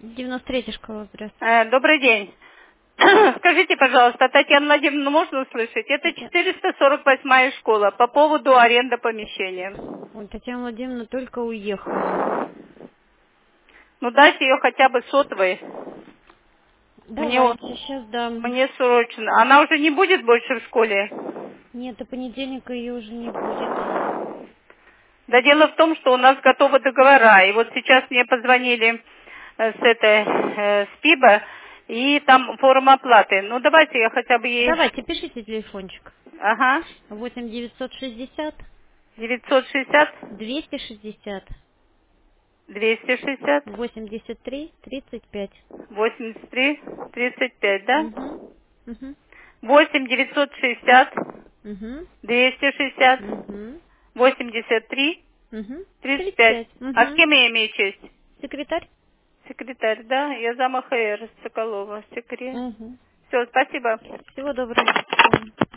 93-я школа, здравствуйте. Добрый день. Скажите, пожалуйста, Татьяну Владимировну можно услышать? Это Татьяна... 448-я школа по поводу аренды помещения. Ой, Татьяна Владимировна только уехала. Ну дайте ее хотя бы сотовой. Мне, Давайте, сейчас дам. мне срочно. Она уже не будет больше в школе? Нет, до понедельника ее уже не будет. Да дело в том, что у нас готовы договора. И вот сейчас мне позвонили с ПИБа, и там форма оплаты. Ну давайте я хотя бы ей... Давайте, пишите телефончик. Ага. 8 960 960 260 260 83 35. 83 35, да? Угу. Угу. 8 960 Угу. 260 Угу. 83 Угу. 35. 35. А с Угу. кем я имею честь? Секретарь? Секретарь, да? Я зам АХР Соколова. Секретарь. Угу. Все, спасибо. Всего доброго. До свидания.